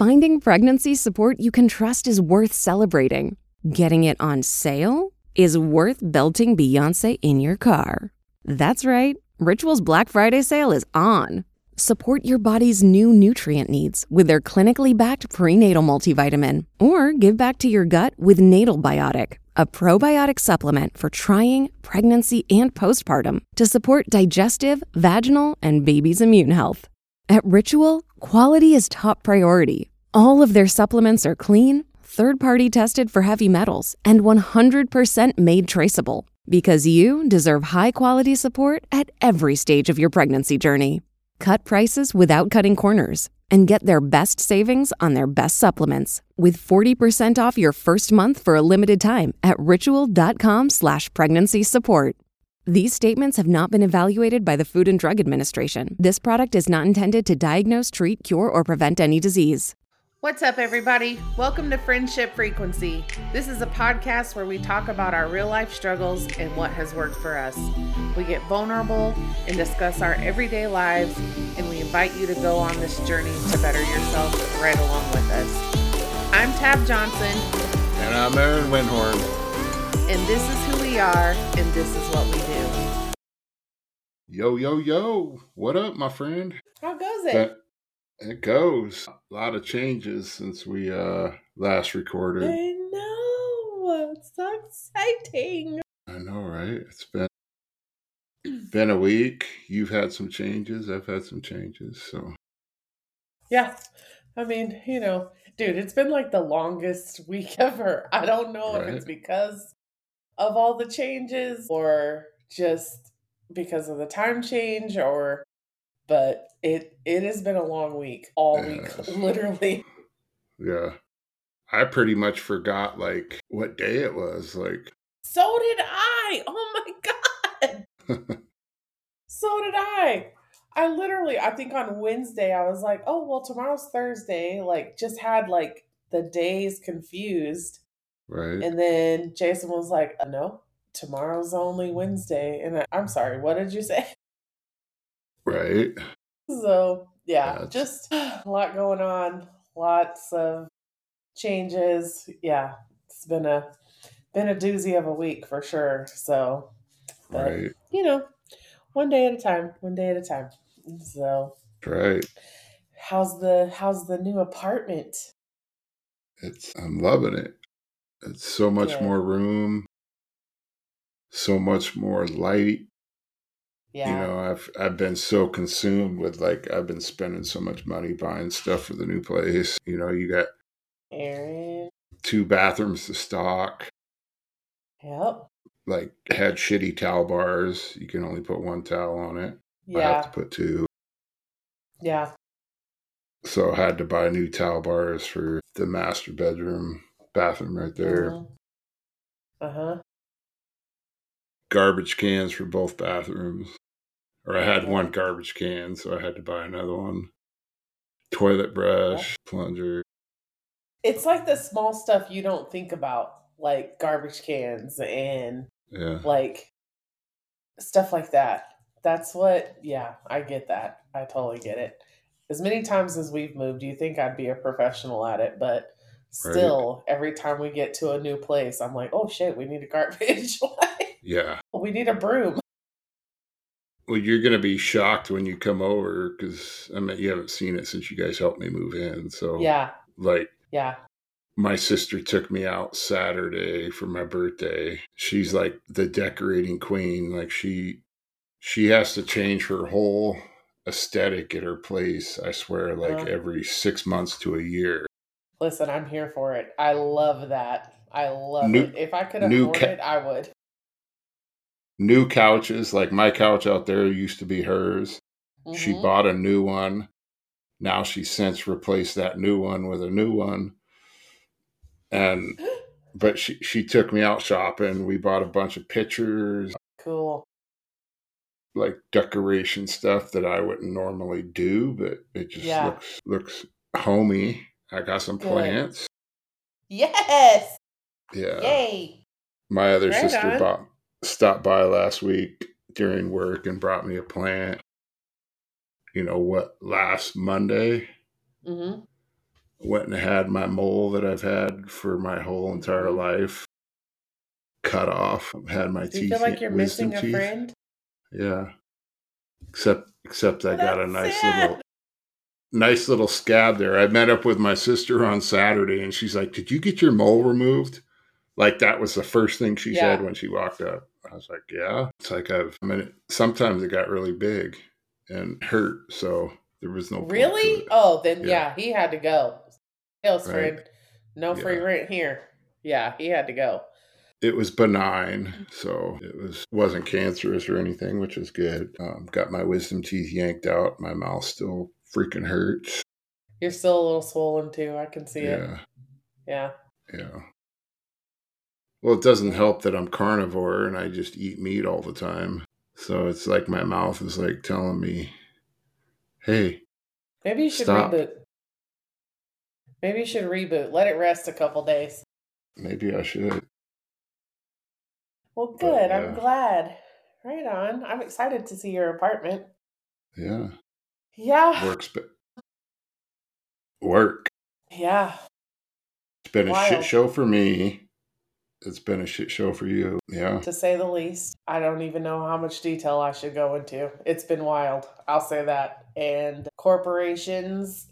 Finding pregnancy support you can trust is worth celebrating. Getting it on sale is worth belting Beyoncé in your car. That's right. Ritual's Black Friday sale is on. Support your body's new nutrient needs with their clinically backed prenatal multivitamin. Or give back to your gut with Natal Biotic, a probiotic supplement for trying, pregnancy, and postpartum to support digestive, vaginal, and baby's immune health. At Ritual, quality is top priority. All of their supplements are clean, third-party tested for heavy metals, and 100% made traceable. Because you deserve high-quality support at every stage of your pregnancy journey. Cut prices without cutting corners and get their best savings on their best supplements with 40% off your first month for a limited time at ritual.com/pregnancy support. These statements have not been evaluated by the Food and Drug Administration. This product is not intended to diagnose, treat, cure, or prevent any disease. What's up, everybody? Welcome to Friendship Frequency. This is a podcast where we talk about our real life struggles and what has worked for us. We get vulnerable and discuss our everyday lives, and we invite you to go on this journey to better yourself right along with us. I'm Tab Johnson. And I'm Aaron Winhorn. And this is who we are, and this is what we do. Yo, yo, yo. What up, my friend? How goes it? It goes. A lot of changes since we last recorded. I know. It's so exciting. I know, right? It's been a week. You've had some changes. I've had some changes. So yeah. I mean, dude, it's been like the longest week ever. I don't know if it's because of all the changes or just because of the time change but it has been a long week, all week, literally. Yeah. I pretty much forgot, what day it was. So did I. Oh, my God. So did I. I think on Wednesday, I was like, oh, well, tomorrow's Thursday. Just had, the days confused. Right. And then Jason was like, no, tomorrow's only Wednesday. And I'm sorry, what did you say? Right. So, yeah, just a lot going on. Lots of changes. Yeah, it's been a doozy of a week for sure. So, but, right. One day at a time. So, right. How's the new apartment? I'm loving it. It's so much more room, so much more light. Yeah. I've been so consumed with I've been spending so much money buying stuff for the new place. You got Aaron 2 bathrooms to stock. Yep. Had shitty towel bars. You can only put 1 towel on it. Yeah. I have to put 2. Yeah. So I had to buy new towel bars for the master bathroom right there. Mm-hmm. Uh-huh. Garbage cans for both bathrooms. Or I had 1 garbage can, so I had to buy another one. Toilet brush, plunger. It's the small stuff you don't think about, like garbage cans and stuff like that. That's what, I get that. I totally get it. As many times as we've moved, you think I'd be a professional at it, but still, every time we get to a new place, I'm like, oh shit, we need a garbage. Yeah. We need a broom. Well, you're going to be shocked when you come over because, you haven't seen it since you guys helped me move in. So, my sister took me out Saturday for my birthday. She's the decorating queen. She has to change her whole aesthetic at her place, I swear, every 6 months to a year. Listen, I'm here for it. I love that. I love it. If I could afford it, I would. New couches, my couch out there used to be hers. Mm-hmm. She bought a new one. Now she's since replaced that new one with a new one. But she took me out shopping. We bought a bunch of pictures. Cool. Decoration stuff that I wouldn't normally do, but it just looks homey. I got some plants. Yes. Yeah. Yay. My other sister stopped by last week during work and brought me a plant. Last Monday? Mm-hmm. Went and had my mole that I've had for my whole entire life cut off. Had my Do you feel like you're wisdom missing a teeth. friend? Yeah. Except I got a That's sad. nice little scab there. I met up with my sister on Saturday and she's like, "Did you get your mole removed?" Like that was the first thing she said when she walked up. I was like, "Yeah." It's like sometimes it got really big and hurt, so there was no point to Really? it. Oh, then yeah, he had to go. Sales Right. friend. No free Yeah. rent here. Yeah, he had to go. It was benign, so wasn't cancerous or anything, which was good. Got my wisdom teeth yanked out. My mouth still freaking hurts. You're still a little swollen too. I can see it. Yeah, Yeah. yeah. Well, it doesn't help that I'm carnivore and I just eat meat all the time. So it's like my mouth is like telling me, "Hey, Maybe you should stop." reboot. Maybe you should reboot. Let it rest a couple days. Maybe I should. Well, But, good. yeah. I'm glad. Right on. I'm excited to see your apartment. Yeah. Yeah. Work. Yeah. It's been a Wild. shit show for me. It's been a shit show for you. Yeah. To say the least. I don't even know how much detail I should go into. It's been wild. I'll say that. And corporations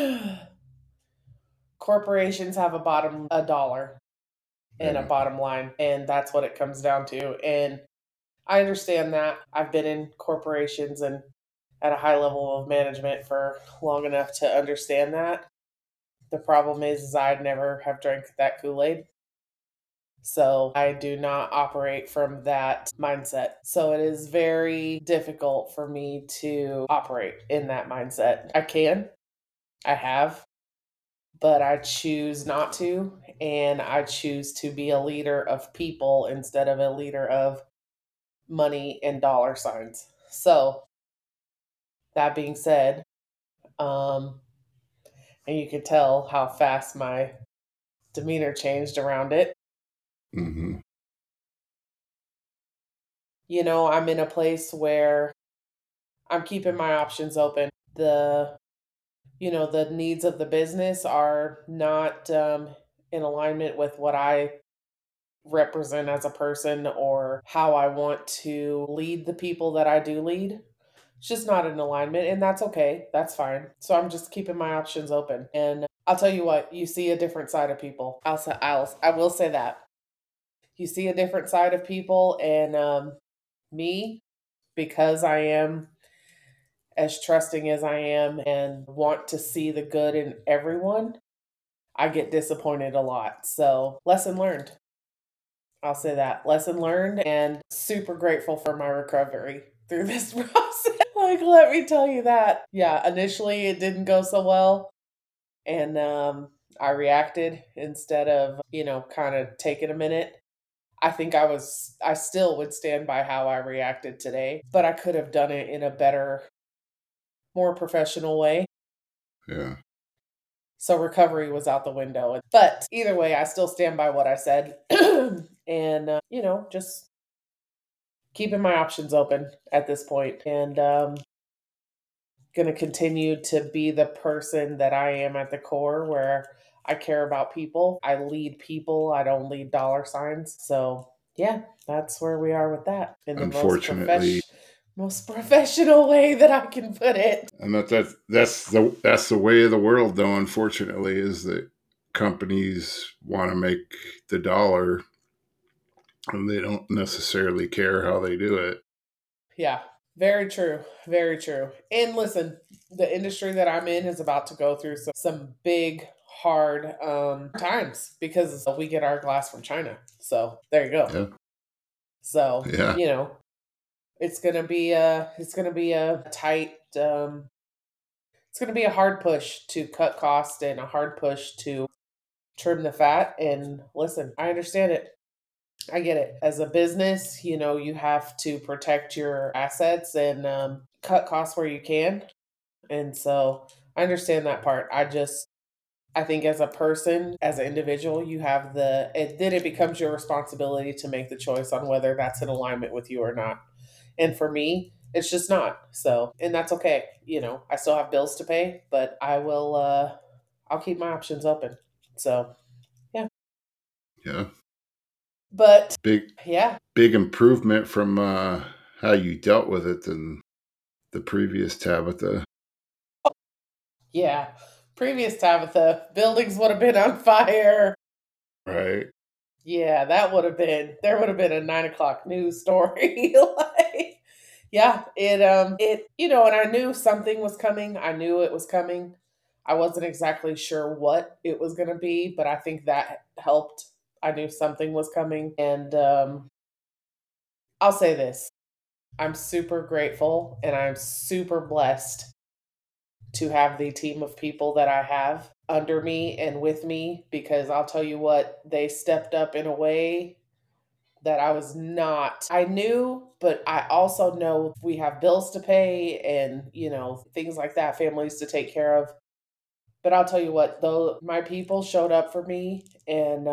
have a dollar and a bottom line, and that's what it comes down to. And I understand that. I've been in corporations and at a high level of management for long enough to understand that. The problem is I'd never have drank that Kool-Aid. So I do not operate from that mindset. So it is very difficult for me to operate in that mindset. I have, but I choose not to. And I choose to be a leader of people instead of a leader of money and dollar signs. So that being said, and you could tell how fast my demeanor changed around it. Mm-hmm. I'm in a place where I'm keeping my options open. The needs of the business are not in alignment with what I represent as a person or how I want to lead the people that I do lead. It's just not in alignment, and that's okay. That's fine. So I'm just keeping my options open. And I'll tell you what, you see a different side of people. I will say that. You see a different side of people, and me, because I am as trusting as I am and want to see the good in everyone, I get disappointed a lot. So, lesson learned. I'll say that. Lesson learned, and super grateful for my recovery through this process. Like, let me tell you that. Yeah, initially it didn't go so well. And I reacted instead of, kind of taking a minute. I still would stand by how I reacted today, but I could have done it in a better, more professional way. Yeah. So recovery was out the window. But either way, I still stand by what I said. And, just keeping my options open at this point. And going to continue to be the person that I am at the core, where I care about people. I lead people. I don't lead dollar signs. So, yeah, that's where we are with that. In the Unfortunately, most professional way that I can put it. And that's the way of the world, though. Unfortunately, is that companies want to make the dollar, and they don't necessarily care how they do it. Yeah, very true. Very true. And listen, the industry that I'm in is about to go through some big, hard times because we get our glass from China. So there you go. Yeah. So Yeah. it's gonna be a tight. It's gonna be a hard push to cut costs and a hard push to trim the fat. And listen, I understand it. I get it. As a business, you have to protect your assets and cut costs where you can. And so I understand that part. I think as a person, as an individual, then it becomes your responsibility to make the choice on whether that's in alignment with you or not. And for me, it's just not. So, and that's okay. I still have bills to pay, but I will I'll keep my options open. So, yeah. Yeah. But Big yeah, big improvement from how you dealt with it than the previous Tabitha. yeah. Previous Tabitha, buildings would have been on fire. Right. Yeah, there would have been a 9 o'clock news story. Like, yeah, and I knew something was coming. I knew it was coming. I wasn't exactly sure what it was going to be, but I think that helped. I knew something was coming. And I'll say this, I'm super grateful and I'm super blessed to have the team of people that I have under me and with me, because I'll tell you what, they stepped up in a way that I was not. I knew, but I also know we have bills to pay and, things like that, families to take care of. But I'll tell you what, though, my people showed up for me, and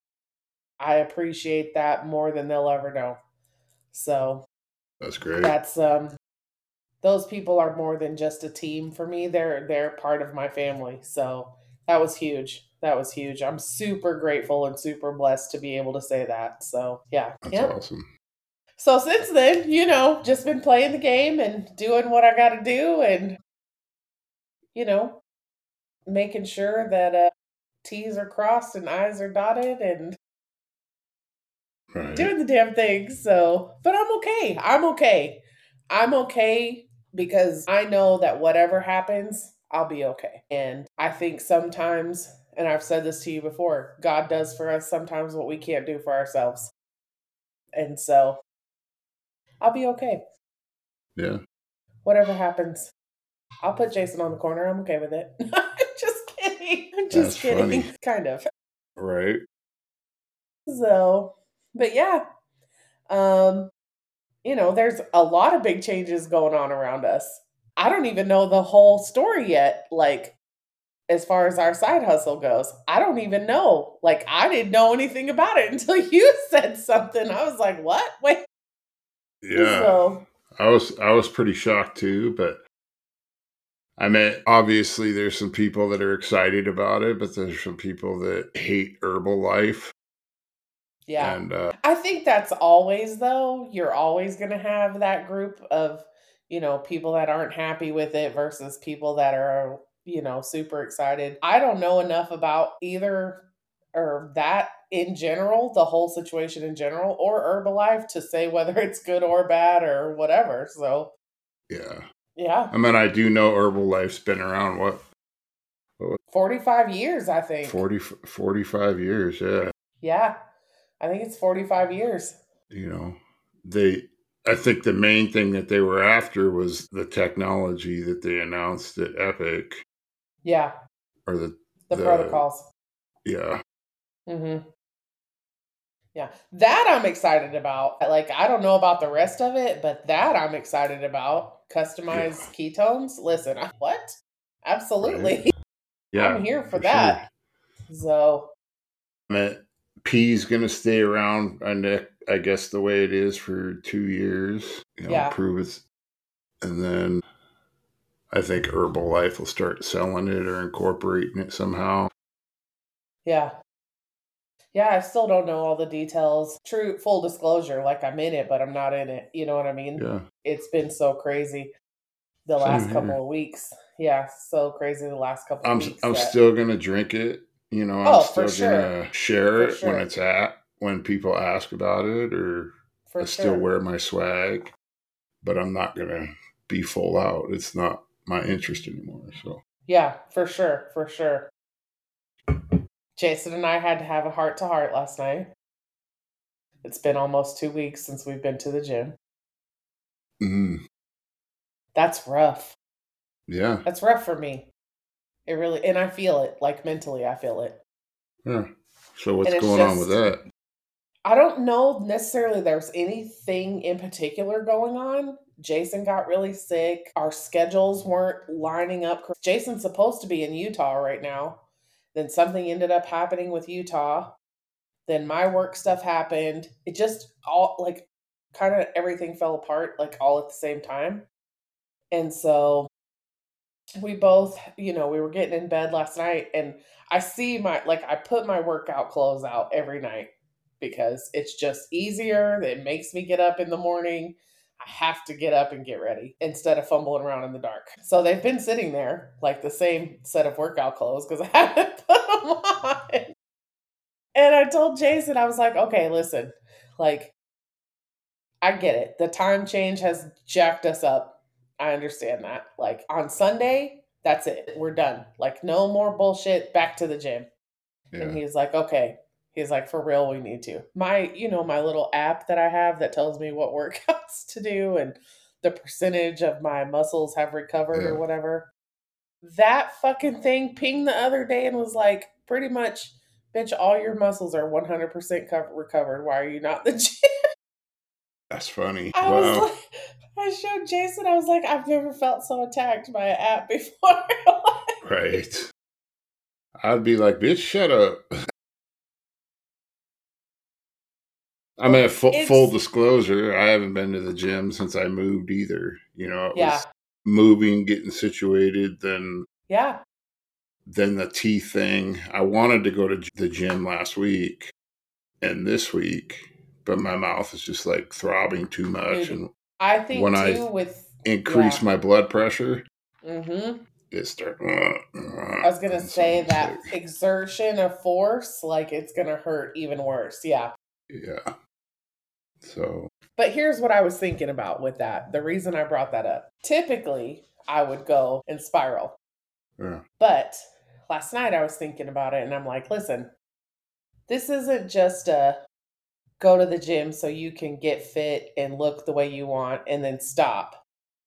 I appreciate that more than they'll ever know. So That's great. that's those people are more than just a team for me. They're part of my family. So that was huge. That was huge. I'm super grateful and super blessed to be able to say that. So yeah. That's Yep. awesome. So since then, just been playing the game and doing what I got to do, and you know, making sure that T's are crossed and I's are dotted and Right. doing the damn thing. So, but I'm okay. I'm okay. I'm okay because I know that whatever happens, I'll be okay. And I think sometimes, and I've said this to you before, God does for us sometimes what we can't do for ourselves. And so I'll be okay. Yeah. Whatever happens, I'll put Jason on the corner. I'm okay with it. I'm just kidding. I'm just That's kidding. funny. Kind of. Right. So, but yeah. Um, there's a lot of big changes going on around us. I don't even know the whole story yet. Like, as far as our side hustle goes, I don't even know. Like, I didn't know anything about it until you said something. I was like, what? Wait. Yeah. So, I was pretty shocked too, but I mean, obviously there's some people that are excited about it, but there's some people that hate Herbalife. yeah. And I think that's always, though. You're always going to have that group of, people that aren't happy with it versus people that are, super excited. I don't know enough about either or that in general, the whole situation in general, or Herbalife to say whether it's good or bad or whatever. So, yeah. yeah. I mean, I do know Herbalife's been around, what 45 years, I think. 45 years. Yeah. Yeah. I think it's 45 years. You know, I think the main thing that they were after was the technology that they announced at Epic, Yeah. or The protocols. Yeah. Mm-hmm. Yeah. That I'm excited about. Like, I don't know about the rest of it, but that I'm excited about. Customized ketones. Listen, what? Absolutely. Right. Yeah. I'm here for for that. Sure. So, I mean, P's going to stay around, I guess, the way it is for 2 years. yeah. Prove it's, and then I think Herbalife will start selling it or incorporating it somehow. Yeah. Yeah, I still don't know all the details. True, full disclosure, like I'm in it, but I'm not in it. You know what I mean? Yeah. It's been so crazy the Same last here. couple of weeks. Yeah, so crazy the last couple of weeks. I'm still going to drink it. I'm for still going to share For it sure. when people ask about it, or For I still sure. wear my swag, but I'm not going to be full out. It's not my interest anymore. So Yeah, for sure. For sure. Jason and I had to have a heart to heart last night. It's been almost 2 weeks since we've been to the gym. That's rough. Yeah. That's rough for me. It really, and I feel it, like mentally, I feel it. Yeah. So what's going on with that? I don't know necessarily there's anything in particular going on. Jason got really sick. Our schedules weren't lining up. Jason's supposed to be in Utah right now. Then something ended up happening with Utah. Then my work stuff happened. It just all like kind of everything fell apart like all at the same time. And so we both, we were getting in bed last night, and I see I put my workout clothes out every night because it's just easier. It makes me get up in the morning. I have to get up and get ready instead of fumbling around in the dark. So they've been sitting there, like the same set of workout clothes, because I haven't put them on. And I told Jason, I was like, okay, listen, like, I get it. The time change has jacked us up. I understand that. Like on Sunday, that's it. We're done. Like no more bullshit. Back to the gym. Yeah. And he's like, okay. He's like, for real, we need to. My little app that I have that tells me what workouts to do and the percentage of my muscles have recovered or whatever. That fucking thing pinged the other day and was like, pretty much, bitch, all your muscles are 100% recovered. Why are you not in the gym? That's funny. I showed Jason, I was like, I've never felt so attacked by an app before. Right. I'd be like, bitch, shut up. I mean, full disclosure, I haven't been to the gym since I moved either. It was moving, getting situated, then the teeth thing. I wanted to go to the gym last week and this week, but my mouth is just like throbbing too much. Dude, and I think when too I with increase my blood pressure, it starts. I was gonna say that exertion of force, like it's gonna hurt even worse. Yeah. Yeah. So. But here's what I was thinking about with that. The reason I brought that up. Typically, I would go and spiral. Yeah. But last night I was thinking about it and I'm like, listen, this isn't just a go to the gym so you can get fit and look the way you want and then stop.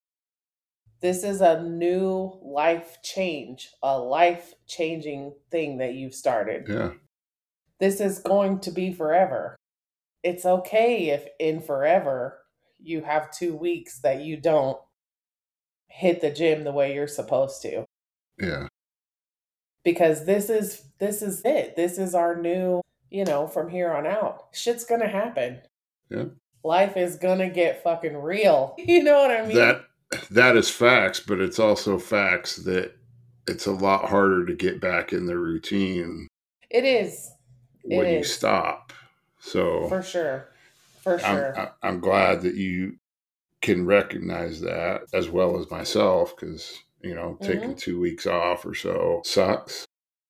This is a new life change, a life-changing thing that you've started. Yeah. This is going to be forever. It's okay if in forever you have 2 weeks that you don't hit the gym the way you're supposed to. Yeah. Because this is it. This is our new, from here on out. Shit's gonna happen. Yeah. Life is gonna get fucking real. You know what I mean? That is facts, but it's also facts that it's a lot harder to get back in the routine. It is. When you stop. So for sure. I'm glad that you can recognize that as well as myself, because taking 2 weeks off or so sucks.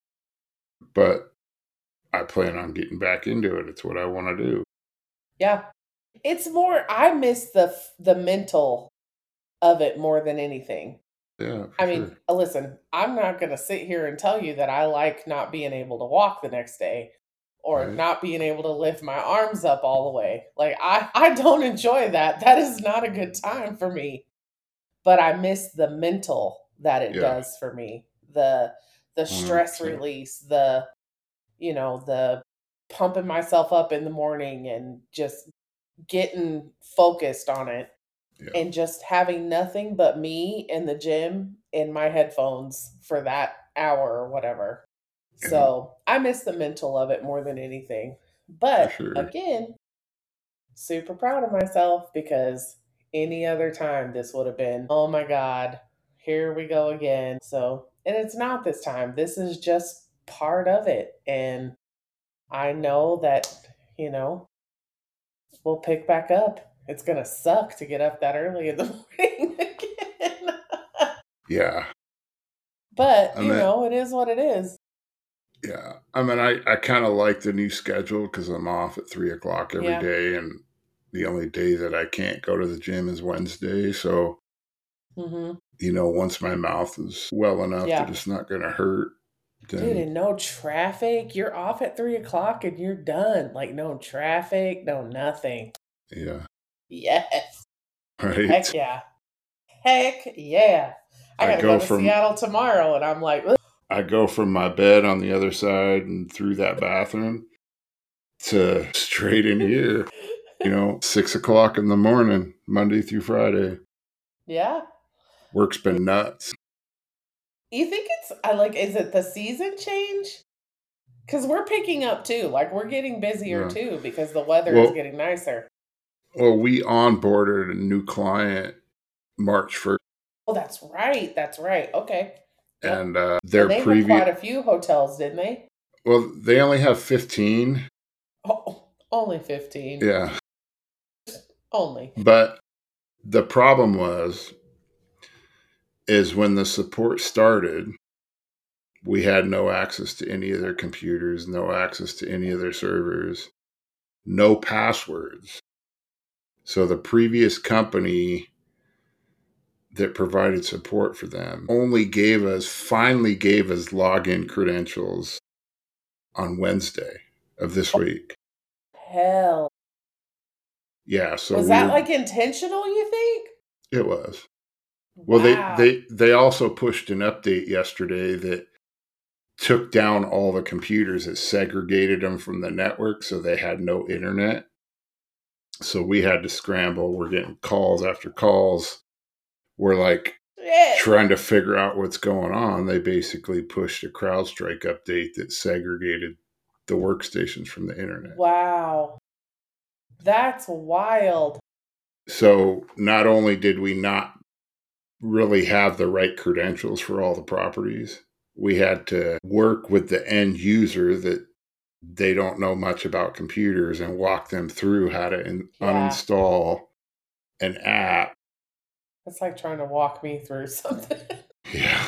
But I plan on getting back into it. It's what I want to do. Yeah. It's more, I miss the mental of it more than anything. Yeah. I mean, listen, I'm not going to sit here and tell you that I like not being able to walk the next day or not being able to lift my arms up all the way. Like, I don't enjoy that. That is not a good time for me. But I miss the mental that it does for me. The stress 100%. Release, the pumping myself up in the morning and just getting focused on it. Yeah. And just having nothing but me in the gym in my headphones for that hour or whatever. Yeah. So I miss the mental of it more than anything. But again, super proud of myself because any other time this would have been, oh my God, here we go again. So, and it's not this time. This is just part of it. And I know that, we'll pick back up. It's going to suck to get up that early in the morning again. Yeah. But, it is what it is. Yeah. I mean, I kind of like the new schedule because I'm off at 3:00 every day. And the only day that I can't go to the gym is Wednesday. So, once my mouth is well enough that it's not going to hurt. Then... Dude, and no traffic. You're off at 3:00 and you're done. Like, no traffic, no nothing. Yeah. Yes. Right. Heck yeah. Heck yeah. I gotta go to Seattle tomorrow and I'm like, ugh. I go from my bed on the other side and through that bathroom to straight in here, 6:00 in the morning, Monday through Friday. Yeah. Work's been nuts. You think is it the season change? Because we're picking up too. Like we're getting busier too because the weather is getting nicer. Well, we onboarded a new client March 1st. that's right. That's right. Okay. Yep. And And their they had previous, quite a few hotels, didn't they? well, they only have 15. Oh, only 15. Yeah. Only. But the problem is when the support started, we had no access to any of their computers, no access to any of their servers, no passwords. So the previous company that provided support for them finally gave us login credentials on Wednesday of this week. Hell. Yeah, so Was that like intentional, you think? it was. Well, Wow. they also pushed an update yesterday that took down all the computers. It segregated them from the network, so they had no internet. So we had to scramble. We're getting calls after calls. We're like trying to figure out what's going on. They basically pushed a CrowdStrike update that segregated the workstations from the internet. Wow. That's wild. So not only did we not really have the right credentials for all the properties, we had to work with the end user that they don't know much about computers and walk them through how to uninstall an app. It's like trying to walk me through something. Yeah.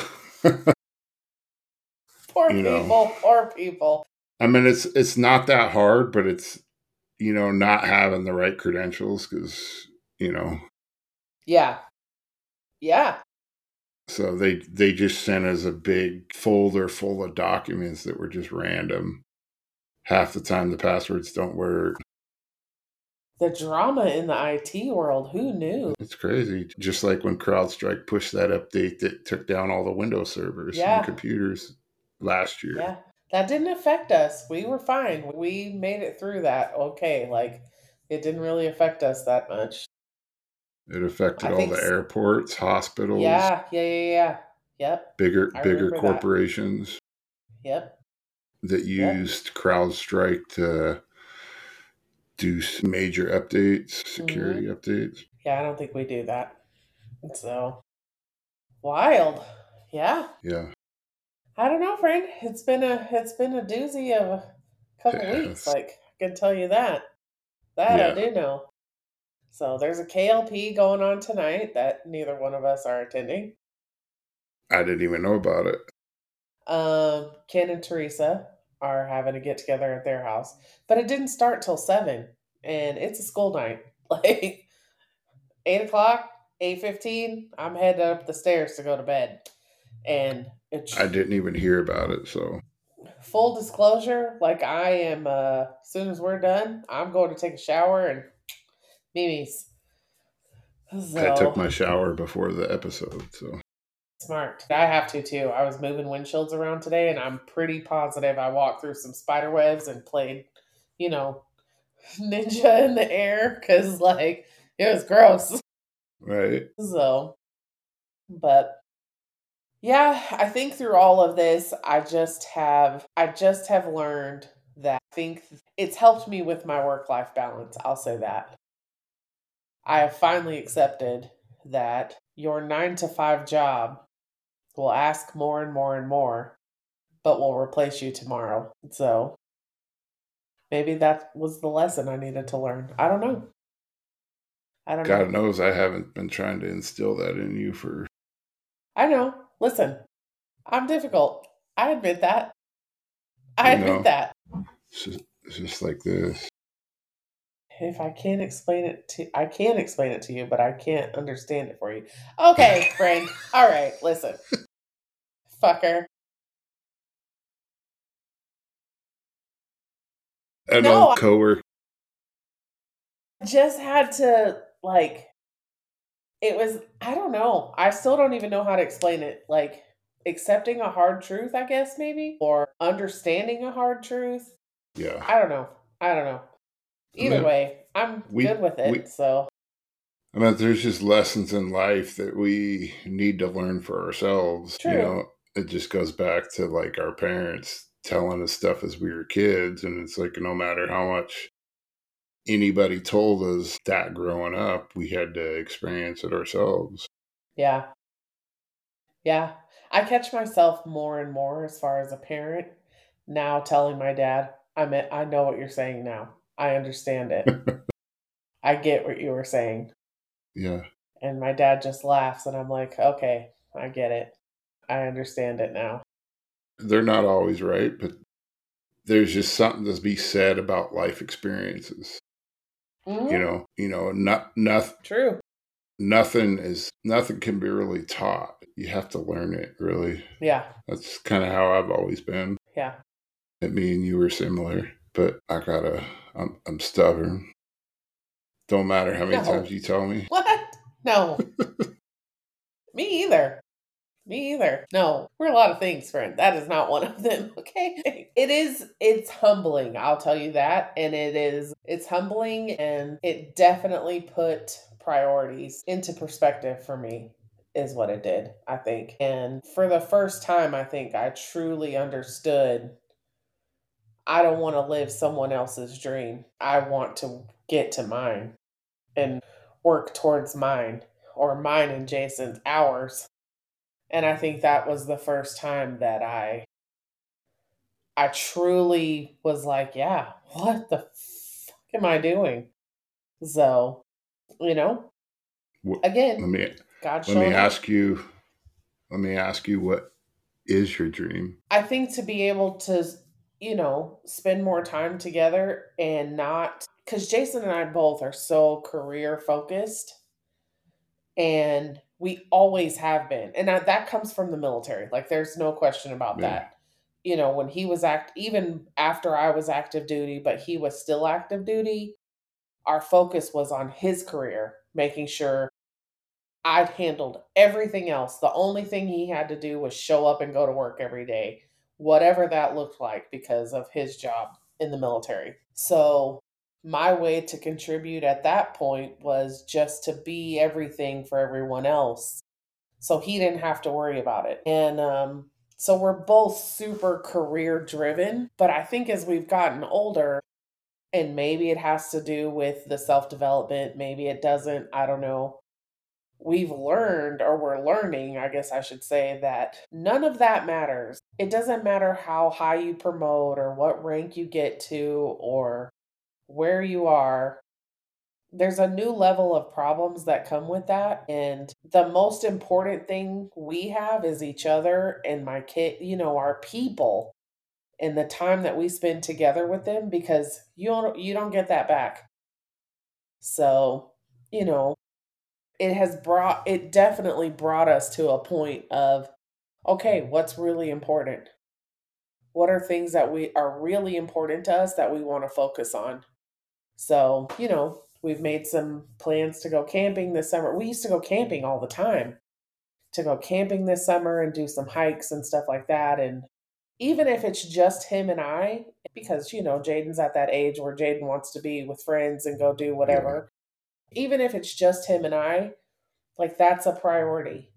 Poor people. I mean, it's not that hard, but it's, not having the right credentials because, Yeah. Yeah. So they just sent us a big folder full of documents that were just random. Half the time the passwords don't work. The drama in the IT world, who knew? It's crazy. Just like when CrowdStrike pushed that update that took down all the Windows servers and computers last year. Yeah. That didn't affect us. We were fine. We made it through that. Okay. Like, it didn't really affect us that much. It affected all the airports, hospitals. Yeah. Yep. Bigger corporations. Yep. That used CrowdStrike to do major updates, security updates. Yeah, I don't think we do that. So wild. Yeah. Yeah. I don't know, friend. It's been a doozy of a couple weeks. Like, I can tell you that. I do know. So there's a KLP going on tonight that neither one of us are attending. I didn't even know about it. Ken and Teresa are having a get together at their house, but it didn't start till 7, and it's a school night. Like 8:00, 8:15. I'm headed up the stairs to go to bed, and I didn't even hear about it. So full disclosure, like I am. As soon as we're done, I'm going to take a shower and Mimi's. So. I took my shower before the episode, so. Smart. I have to too. I was moving windshields around today, and I'm pretty positive I walked through some spider webs and played, ninja in the air because, like, it was gross. Right. So, but yeah, I think through all of this, I just have learned that I think it's helped me with my work-life balance. I'll say that. I have finally accepted that your 9-to-5 job will ask more and more and more, but will replace you tomorrow. So maybe that was the lesson I needed to learn. I don't know. God knows I haven't been trying to instill that in you for... I know. Listen, I'm difficult. I admit that. I admit that. It's just like this. If I can't explain it I can explain it to you, but I can't understand it for you. Okay, friend. All right, listen. Fucker. An old coworker. Just had to, like, it was, I don't know. I still don't even know how to explain it. Like, accepting a hard truth, I guess, maybe, or understanding a hard truth. Yeah. I don't know. Either way, I'm good with it. So, I mean, there's just lessons in life that we need to learn for ourselves. True. It just goes back to like our parents telling us stuff as we were kids. And it's like, no matter how much anybody told us that growing up, we had to experience it ourselves. Yeah. Yeah. I catch myself more and more as far as a parent now telling my dad, I know what you're saying now. I understand it. I get what you were saying. Yeah. And my dad just laughs and I'm like, okay, I get it. I understand it now. They're not always right, but there's just something to be said about life experiences. Mm-hmm. Not True. nothing can be really taught. You have to learn it, really. Yeah. That's kind of how I've always been. Yeah. Me and you were similar, but I'm stubborn. Don't matter how many No. times you tell me. What? No. Me either. Me either. No, we're a lot of things, friend. That is not one of them. Okay. It's humbling. I'll tell you that. And it's humbling and it definitely put priorities into perspective for me, is what it did, I think. And for the first time, I think I truly understood I don't want to live someone else's dream. I want to get to mine and work towards mine, or mine and Jason's, ours. And I think that was the first time that I truly was like, yeah, what the fuck am I doing? So, you know, Let again, me God let me showing up. ask you. Let me ask you, what is your dream? I think to be able to, spend more time together and not, because Jason and I both are so career focused and we always have been. And that comes from the military. Like, there's no question about Yeah, that. When he was even after I was active duty, but he was still active duty, our focus was on his career, making sure I'd handled everything else. The only thing he had to do was show up and go to work every day, whatever that looked like, because of his job in the military. So, my way to contribute at that point was just to be everything for everyone else. So, he didn't have to worry about it. And so, we're both super career driven. But I think as we've gotten older, and maybe it has to do with the self development, maybe it doesn't, I don't know, we've learned, or we're learning, I guess I should say, that none of that matters. It doesn't matter how high you promote or what rank you get to or where you are. There's a new level of problems that come with that. And the most important thing we have is each other and my kid, our people and the time that we spend together with them, because you don't get that back. So, you know, it definitely brought us to a point of, okay, what's really important? What are things that we are really important to us that we want to focus on? So, we've made some plans to go camping this summer. We used to go camping all the time, to go camping this summer and do some hikes and stuff like that. And even if it's just him and I, because, Jaden's at that age where Jaden wants to be with friends and go do yeah, whatever. Even if it's just him and I, like, that's a priority.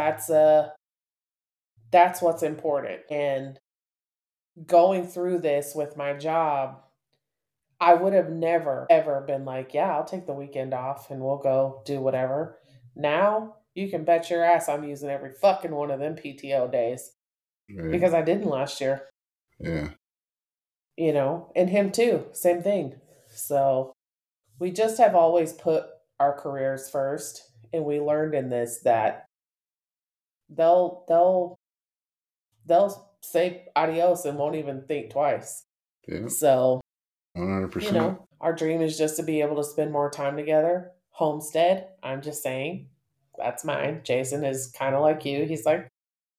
That's what's important. And going through this with my job, I would have never ever been like, yeah, I'll take the weekend off and we'll go do whatever. Now, you can bet your ass I'm using every fucking one of them PTO days, right. because I didn't last year, Yeah, and him too, same thing. So, we just have always put our careers first, and we learned in this that they'll say adios and won't even think twice. yeah, So, 100%. our dream is just to be able to spend more time together. Homestead, I'm just saying, that's mine. Jason is kind of like you. He's like,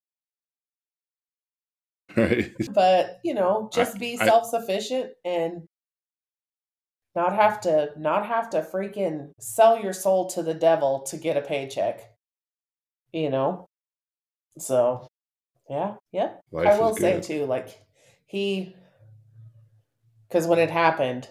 Right. but, I, just be I, self-sufficient and not have to freaking sell your soul to the devil to get a paycheck, you know? So, yeah, yeah. I life is will say good. too, like, he because when it happened,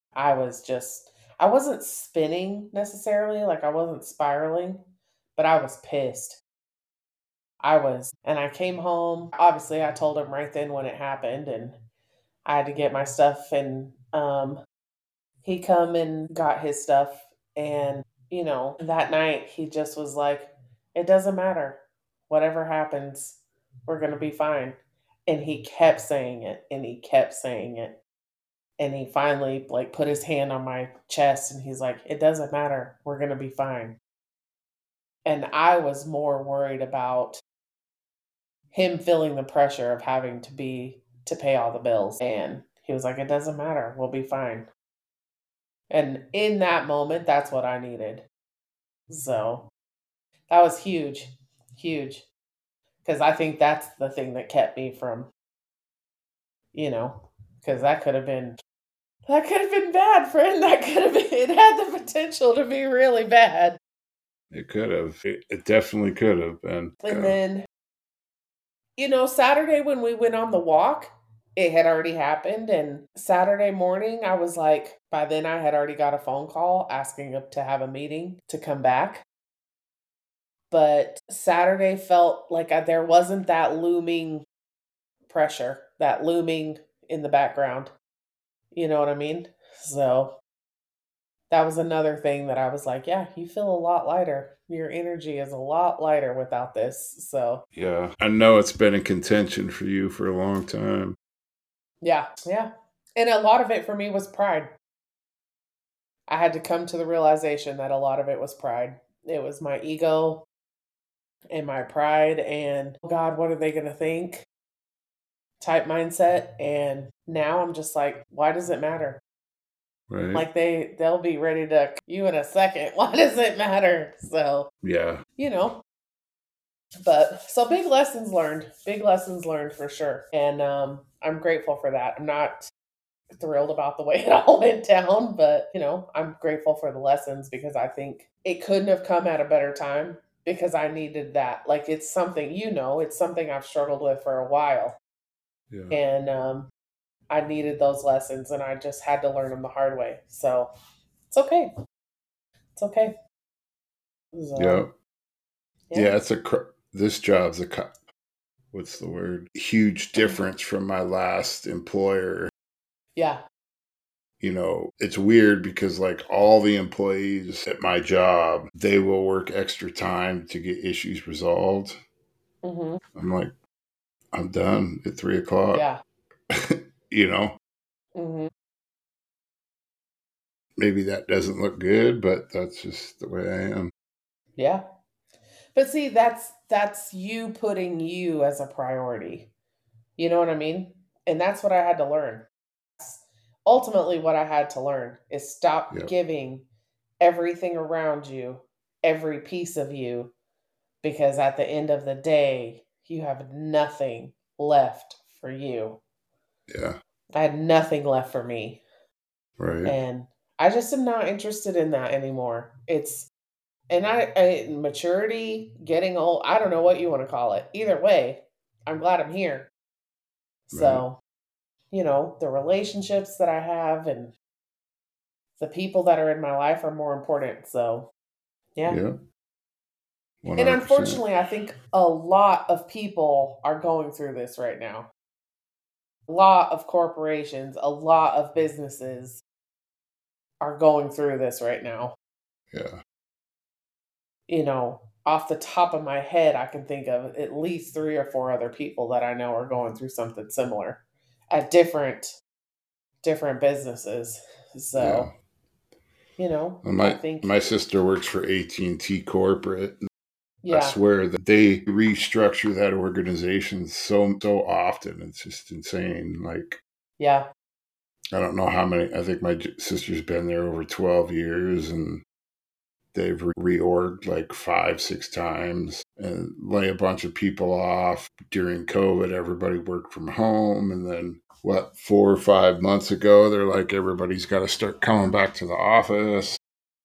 I wasn't spinning necessarily, like I wasn't spiraling, but I was pissed. And I came home. Obviously, I told him right then when it happened, and I had to get my stuff, and he come and got his stuff, and that night he just was like, "It doesn't matter. Whatever happens, we're going to be fine. And he kept saying it and he kept saying it. And he finally like put his hand on my chest and he's like, it doesn't matter. We're going to be fine. And I was more worried about him feeling the pressure of having to pay all the bills. And he was like, it doesn't matter. We'll be fine. And in that moment, that's what I needed. So that was huge, huge. Because I think that's the thing that kept me from, because that could have been bad, friend. That could have been, it had the potential to be really bad. It could have. It definitely could have been. And then, Saturday when we went on the walk, it had already happened. And Saturday morning, I was like, by then I had already got a phone call asking to have a meeting to come back. But Saturday felt like there wasn't that looming pressure, that looming in the background. You know what I mean? So that was another thing that I was like, yeah, you feel a lot lighter. Your energy is a lot lighter without this. So yeah, I know it's been in contention for you for a long time. Yeah. And a lot of it for me was pride. I had to come to the realization that a lot of it was pride. It was my ego and my pride and, oh God, what are they going to think? Type mindset. And now I'm just like, why does it matter? Right. Like they'll be ready to you in a second. Why does it matter? So, yeah. But so big lessons learned for sure. And I'm grateful for that. I'm not thrilled about the way it all went down, but I'm grateful for the lessons because I think it couldn't have come at a better time because I needed that. Like it's something, it's something I've struggled with for a while. Yeah. And I needed those lessons and I just had to learn them the hard way. So it's okay. It's okay. So, yeah. This job's what's the word? Huge difference from my last employer. Yeah. It's weird because like all the employees at my job, they will work extra time to get issues resolved. Mm-hmm. I'm like, I'm done at 3:00. Yeah. Mm-hmm. Maybe that doesn't look good, but that's just the way I am. Yeah. But see, that's you putting you as a priority. You know what I mean? And that's what I had to learn. Ultimately, what I had to learn is stop giving everything around you, every piece of you, because at the end of the day, you have nothing left for you. Yeah. I had nothing left for me. Right. And I just am not interested in that anymore. I maturity, getting old, I don't know what you want to call it. Either way, I'm glad I'm here. Right. So, the relationships that I have and the people that are in my life are more important. So, yeah. 100%. And unfortunately, I think a lot of people are going through this right now. A lot of corporations, a lot of businesses are going through this right now. Yeah. Off the top of my head, I can think of at least 3 or 4 other people that I know are going through something similar at different businesses. So, I think my sister works for AT&T corporate. Yeah. I swear that they restructure that organization so often. It's just insane. Like, yeah. I don't know how many. I think my sister's been there over 12 years and they've reorged like 5-6 times and lay a bunch of people off. During COVID, everybody worked from home. And then 4 or 5 months ago, they're like, everybody's got to start coming back to the office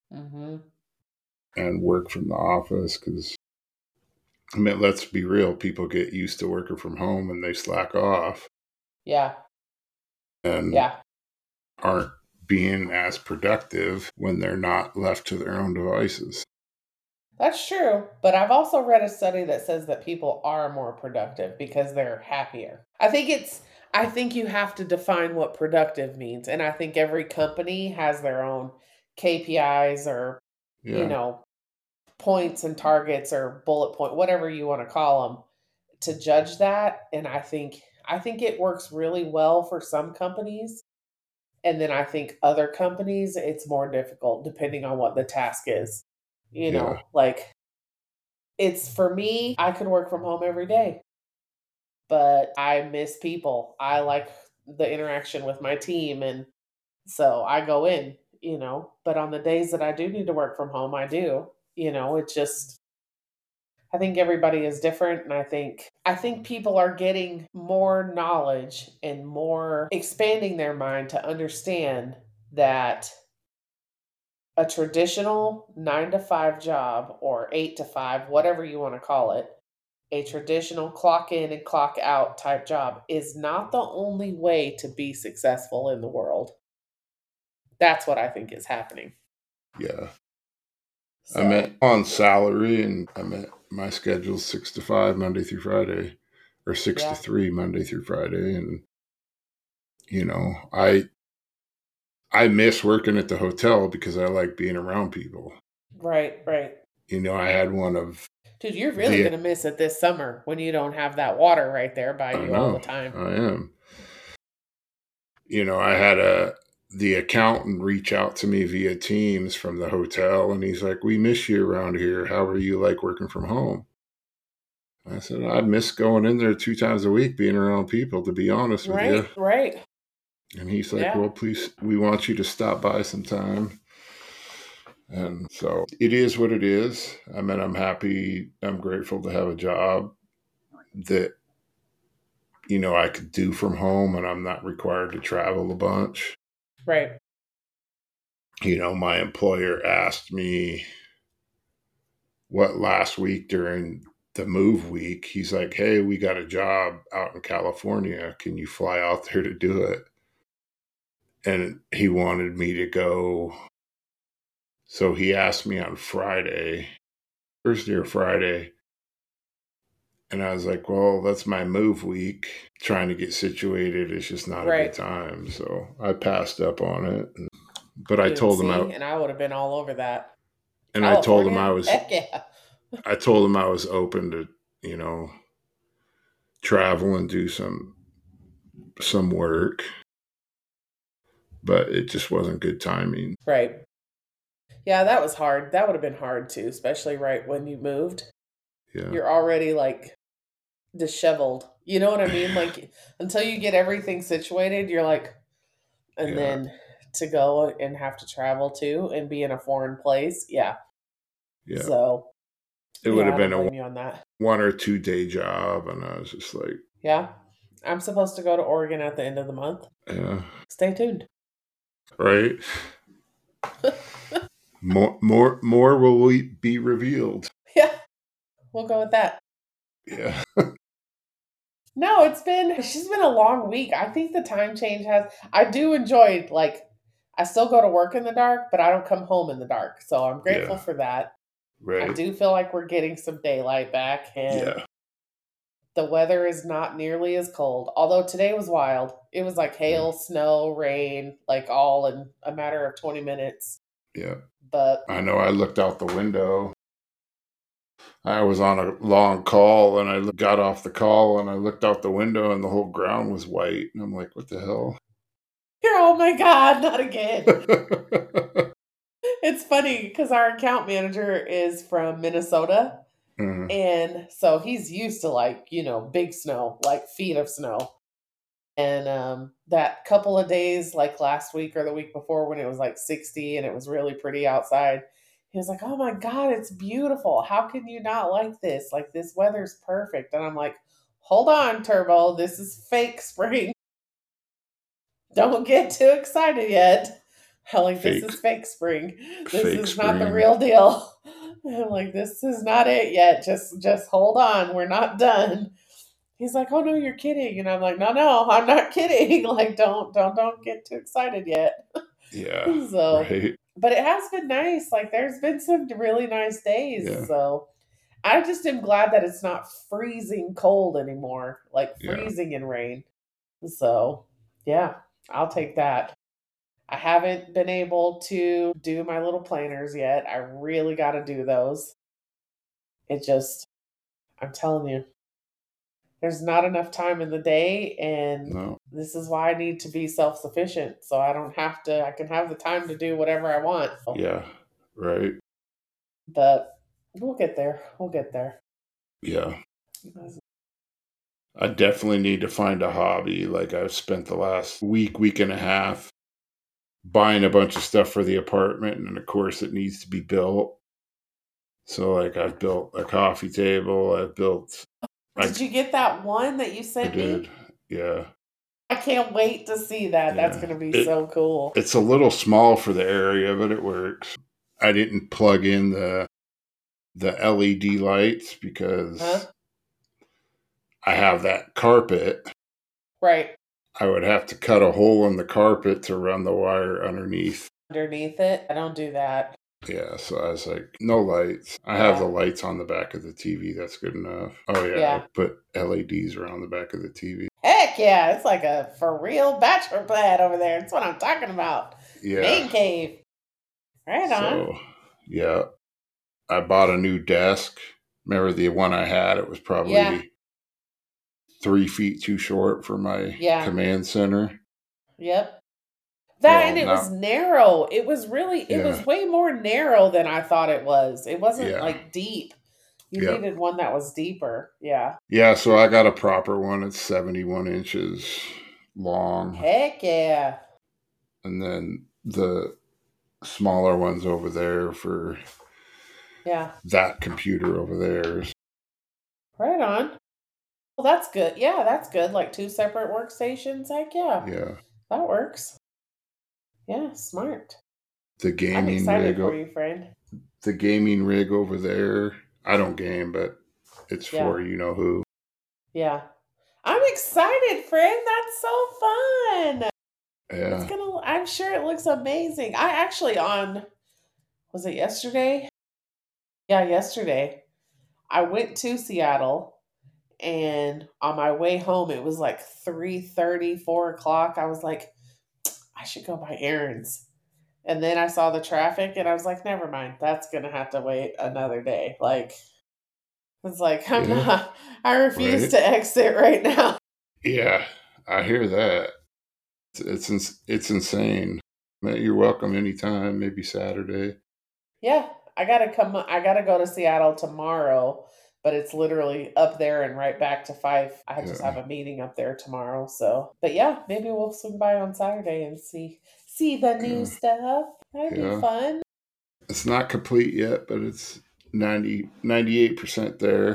and work from the office. Because, let's be real. People get used to working from home and they slack off. Yeah. And aren't being as productive when they're not left to their own devices. That's true. But I've also read a study that says that people are more productive because they're happier. I think you have to define what productive means. And I think every company has their own KPIs or, points and targets or bullet point, whatever you want to call them, to judge that. And I think it works really well for some companies. And then I think other companies, it's more difficult depending on what the task is. Yeah. Like it's for me, I could work from home every day, but I miss people. I like the interaction with my team. And so I go in, but on the days that I do need to work from home, I do, it's just, I think everybody is different. And I think people are getting more knowledge and more expanding their mind to understand that a traditional 9 to 5 job or 8 to 5, whatever you want to call it, a traditional clock in and clock out type job is not the only way to be successful in the world. That's what I think is happening. Yeah. So, I'm on salary, and I'm at my schedule's 6 to 5 Monday through Friday, or 6 to 3 Monday through Friday. And, I miss working at the hotel because I like being around people. right. I had one of Dude, you're really going to miss it this summer when you don't have that water right there by you all the time. I am. I had the accountant reach out to me via Teams from the hotel, and he's like, "We miss you around here. How are you like working from home?" I said, "I miss going in there 2 times a week, being around people, to be honest with you." Right. And he's like, "Well, please, we want you to stop by sometime." And so it is what it is. I mean, I'm happy, I'm grateful to have a job that, I could do from home, and I'm not required to travel a bunch. Right. My employer asked me last week during the move week, he's like, "Hey, we got a job out in California. Can you fly out there to do it?" And he wanted me to go. So he asked me on Thursday or Friday. And I was like, "Well, that's my move week. Trying to get situated. It's just not a good time." So I passed up on it. But I told him and I would have been all over that. And I told him heck yeah. I told him I was open to, travel and do some work. But it just wasn't good timing. Right. Yeah, that was hard. That would have been hard too, especially right when you moved. Yeah. You're already like disheveled. You know what I mean? Like until you get everything situated, you're like, and then to go and have to travel to and be in a foreign place. Yeah. Yeah. So it would have been a on that. 1 or 2 day job. And I was just like, yeah, I'm supposed to go to Oregon at the end of the month. Yeah. Stay tuned. Right. more will be revealed. Yeah. We'll go with that. Yeah. No, it's just been a long week. I think the time change I do enjoy, like, I still go to work in the dark, but I don't come home in the dark. So I'm grateful for that. Right. I do feel like we're getting some daylight back, and the weather is not nearly as cold. Although today was wild. It was like hail, snow, rain, like all in a matter of 20 minutes. Yeah. But I know I looked out the window. I was on a long call, and I got off the call, and I looked out the window, and the whole ground was white. And I'm like, "What the hell?" Oh my God, not again. It's funny because our account manager is from Minnesota. Mm-hmm. And so he's used to, like, big snow, like feet of snow. And that couple of days, like last week or the week before, when it was like 60 and it was really pretty outside, he was like, "Oh my God, it's beautiful. How can you not like this? Like, this weather's perfect." And I'm like, "Hold on, Turbo. This is fake spring. Don't get too excited yet." I'm like, "This is fake spring. This is not the real deal." I'm like, "This is not it yet. Just hold on. We're not done." He's like, "Oh no, you're kidding." And I'm like, No, I'm not kidding. Like, don't get too excited yet. Yeah. So, right. But it has been nice. Like, there's been some really nice days. Yeah. So I just am glad that it's not freezing cold anymore, like freezing in rain. So yeah, I'll take that. I haven't been able to do my little planners yet. I really got to do those. I'm telling you, there's not enough time in the day, and No. this is why I need to be self-sufficient, so I can have the time to do whatever I want. Yeah. Right. But we'll get there. We'll get there. Yeah. I definitely need to find a hobby. Like I've spent the last week and a half buying a bunch of stuff for the apartment, and of course it needs to be built. So like I've built a coffee table. Did you get that one that you I sent did. me? Yeah. I can't wait to see that. That's Yeah. going to be so cool. It's a little small for the area, but it works. I didn't plug in the LED lights because I have that carpet. Right. I would have to cut a hole in the carpet to run the wire underneath. Underneath it? I don't do that. Yeah, so I was like, no lights. I have the lights on the back of the TV. That's good enough. Oh, yeah. I put LEDs around the back of the TV. Heck yeah. It's like a for real bachelor pad over there. That's what I'm talking about. Yeah. Man cave. Right on. So, yeah. I bought a new desk. Remember the one I had? It was probably 3 feet too short for my command center. Yep. And it was narrow. It was way more narrow than I thought it was. It wasn't like deep. You needed one that was deeper. Yeah. Yeah, so I got a proper one. It's 71 inches long. Heck yeah. And then the smaller ones over there for that computer over there. Right on. Well, that's good. Yeah, that's good. Like 2 separate workstations. Heck yeah. Yeah. That works. Yeah, smart. The gaming I'm excited rig for you, friend. The gaming rig over there. I don't game, but it's for you know who. Yeah. I'm excited, friend. That's so fun. Yeah. I'm sure it looks amazing. I actually was it yesterday? Yeah, yesterday. I went to Seattle, and on my way home, it was like 3:30, 4 o'clock. I was like, I should go buy errands. And then I saw the traffic, and I was like, never mind. That's going to have to wait another day. Like, it's like, I refuse to exit right now. Yeah, I hear that. It's insane. You're welcome anytime, maybe Saturday. Yeah, I got to go to Seattle tomorrow, but it's literally up there and right back to 5. I just have a meeting up there tomorrow. So, but yeah, maybe we'll swing by on Saturday and see the new stuff. That'd be fun. It's not complete yet, but it's 98% there.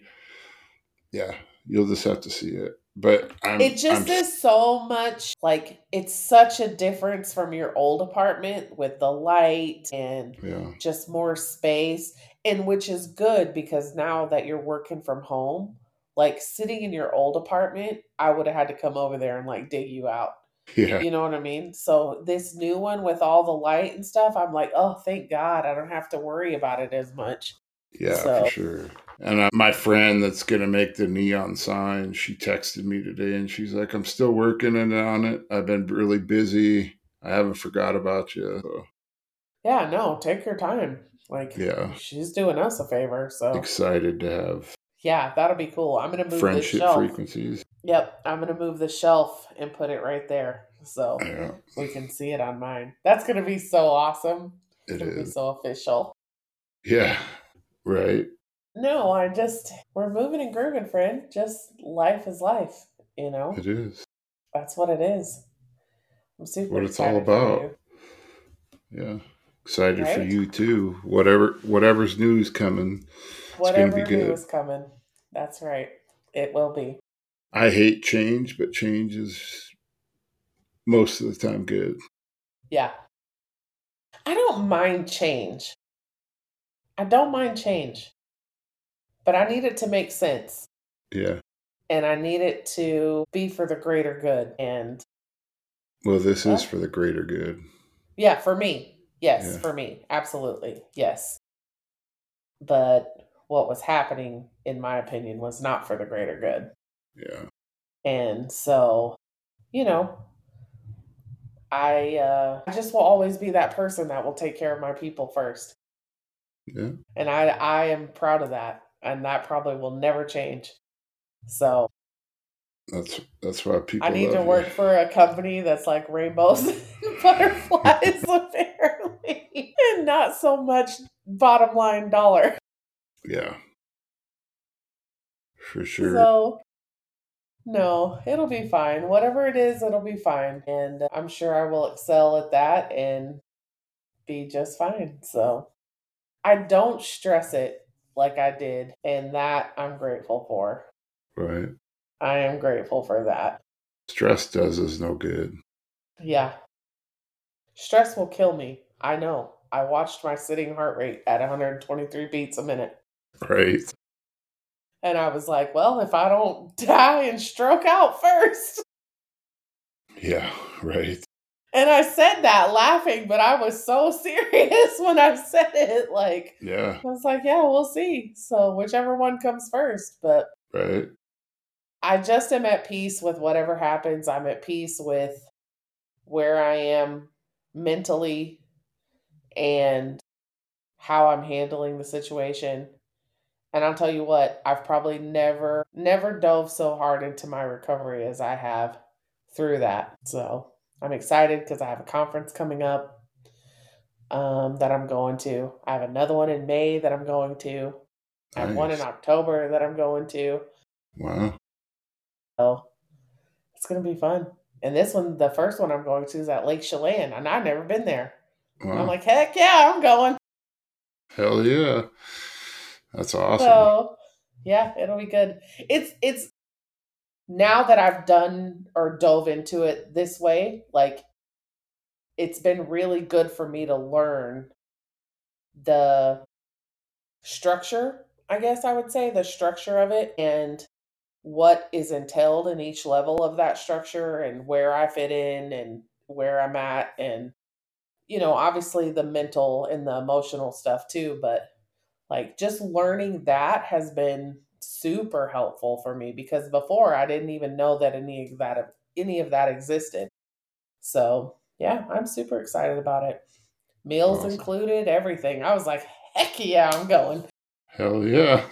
You'll just have to see it. But it just is so much, like, it's such a difference from your old apartment with the light and just more space, and which is good because now that you're working from home, like sitting in your old apartment, I would have had to come over there and like dig you out. Yeah. You know what I mean? So this new one with all the light and stuff, I'm like, oh, thank God. I don't have to worry about it as much. Yeah, for sure. And my friend that's going to make the neon sign, she texted me today and she's like, I'm still working on it. I've been really busy. I haven't forgot about you. So. Yeah, no, take your time. Like, she's doing us a favor. So excited to have. Yeah, that'll be cool. I'm going to move friendship this shelf. frequencies. Yep, I'm going to move the shelf and put it right there so we can see it on mine. That's going to be so awesome. It's going to be so official. Yeah, right. No, we're moving and grooving, friend. Just life is life, you know? It is. That's what it is. I'm super what excited it's all about. Yeah. Excited for you too. Whatever's new is coming. Whatever new is coming. That's right. It will be. I hate change, but change is most of the time good. Yeah. I don't mind change. But I need it to make sense. Yeah. And I need it to be for the greater good. And well, this is for the greater good. Yeah, for me. Yes, for me. Absolutely. Yes. But what was happening, in my opinion, was not for the greater good. Yeah. And so, you know, I just will always be that person that will take care of my people first. Yeah. And I am proud of that. And that probably will never change. So That's why I people need to love you. work for a company that's like rainbows and butterflies, apparently, and not so much bottom line dollar. Yeah, for sure. So, no, it'll be fine. Whatever it is, it'll be fine. And I'm sure I will excel at that and be just fine. So, I don't stress it like I did. And that I'm grateful for. Right. I am grateful for that. Stress does us no good. Yeah. Stress will kill me. I know. I watched my sitting heart rate at 123 beats a minute. Right. And I was like, well, if I don't die and stroke out first. Yeah, right. And I said that laughing, but I was so serious when I said it. Like, Yeah, I was like, yeah, we'll see. So, whichever one comes first. But right. I just am at peace with whatever happens. I'm at peace with where I am mentally and how I'm handling the situation. And I'll tell you what, I've probably never dove so hard into my recovery as I have through that. So I'm excited because I have a conference coming up that I'm going to. I have another one in May that I'm going to. I have one in Nice. October that I'm going to. Wow. So it's going to be fun. And this one, the first one I'm going to is at Lake Chelan, and I've never been there. And I'm Wow. like, heck yeah, I'm going. Hell yeah. That's awesome. So yeah, it'll be good. It's now that I've done or dove into it this way, like it's been really good for me to learn the structure, I guess I would say, the structure of it and what is entailed in each level of that structure and where I fit in and where I'm at. And, obviously the mental and the emotional stuff too, but like just learning that has been super helpful for me because before I didn't even know that any of that existed. So, yeah, I'm super excited about it. Meals Awesome. included, everything. I was like, heck yeah, I'm going. Hell yeah.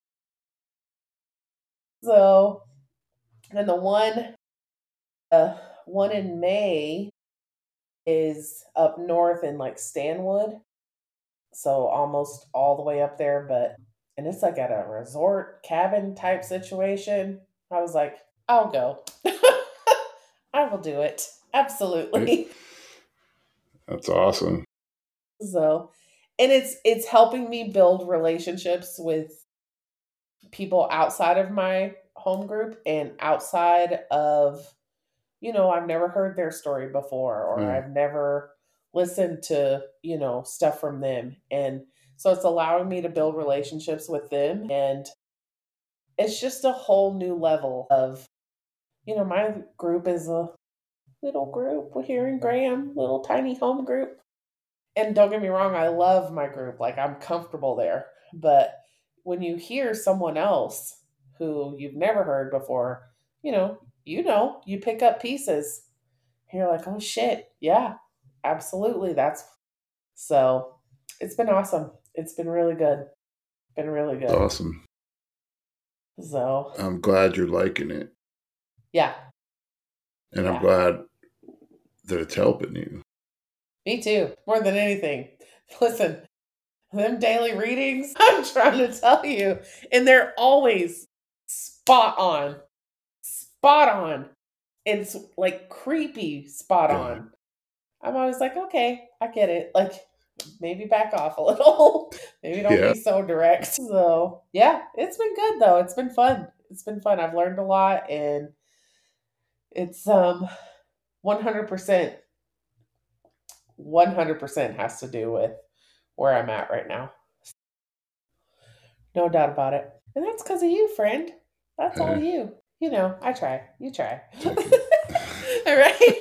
So, and the one in May is up north in like Stanwood. So almost all the way up there, and it's like at a resort cabin type situation. I was like, I'll go. I will do it. Absolutely. That's awesome. So, and it's helping me build relationships with people outside of my home group and outside of, I've never heard their story before or Yeah. I've never listened to, stuff from them. And so it's allowing me to build relationships with them. And it's just a whole new level of, my group is a little group here in Graham, little tiny home group. And don't get me wrong, I love my group. Like I'm comfortable there. But when you hear someone else who you've never heard before, you pick up pieces. And you're like, oh shit, yeah, absolutely. That's so it's been awesome. It's been really good. Been really It's good. awesome. So I'm glad you're liking it. yeah, And I'm yeah. glad that it's helping you. Me too. More than anything. Listen, them daily readings, I'm trying to tell you. And they're always spot on. Spot on. It's like creepy spot Yeah. on. I'm always like, okay, I get it. Like, maybe back off a little. Maybe don't Yeah. be so direct. So, yeah, it's been good though. It's been fun. It's been fun. I've learned a lot and it's 100% 100% has to do with where I'm at right now. No doubt about it. And that's because of you, friend. That's all Hey, you. I try. You try. take it. All right?